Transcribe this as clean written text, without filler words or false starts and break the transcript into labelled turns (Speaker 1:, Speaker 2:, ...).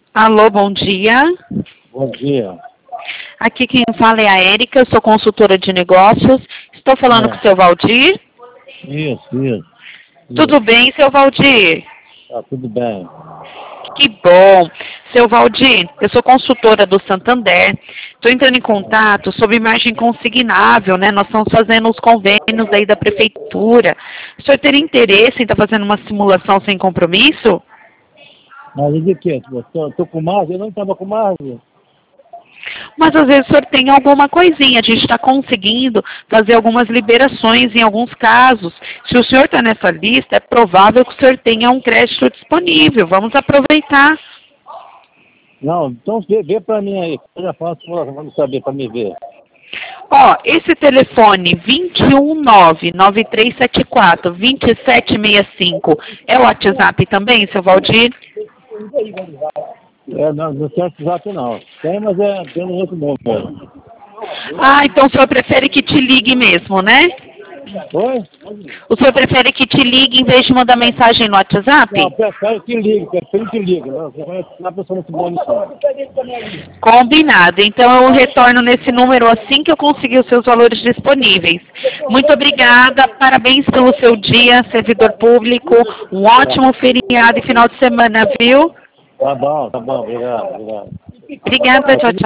Speaker 1: Alô, bom dia.
Speaker 2: Bom dia.
Speaker 1: Aqui quem fala é a Érica, eu sou consultora de negócios. Estou falando com o seu Valdir.
Speaker 2: Isso.
Speaker 1: Tudo bem, seu Valdir?
Speaker 2: Tá tudo bem.
Speaker 1: Que bom. Seu Valdir, eu sou consultora do Santander. Estou entrando em contato sobre margem consignável, né? Nós estamos fazendo os convênios aí da prefeitura. O senhor teria interesse em estar fazendo uma simulação sem compromisso?
Speaker 2: Mas de quê? Tô com margem? Eu não estava com margem.
Speaker 1: Mas às vezes o senhor tem alguma coisinha, a gente está conseguindo fazer algumas liberações em alguns casos. Se o senhor está nessa lista, é provável que o senhor tenha um crédito disponível. Vamos aproveitar.
Speaker 2: Não, então vê para mim aí. Eu já faço, vamos saber para me ver.
Speaker 1: Ó, esse telefone 219-9374-2765 é o WhatsApp também, seu Valdir?
Speaker 2: Não tem WhatsApp não. Tem, mas tem um outro número.
Speaker 1: Ah, então o senhor prefere que te ligue mesmo, né?
Speaker 2: Oi?
Speaker 1: O senhor prefere que te ligue em vez de mandar mensagem no WhatsApp?
Speaker 2: Não, prefere que ligue. Você vai na pessoa muito boa nisso.
Speaker 1: Combinado. Então eu retorno nesse número assim que eu conseguir os seus valores disponíveis. Muito obrigada, parabéns pelo seu dia, servidor público. Um ótimo feriado e final de semana, viu?
Speaker 2: Tá bom, obrigado.
Speaker 1: Obrigada, tchau, tchau.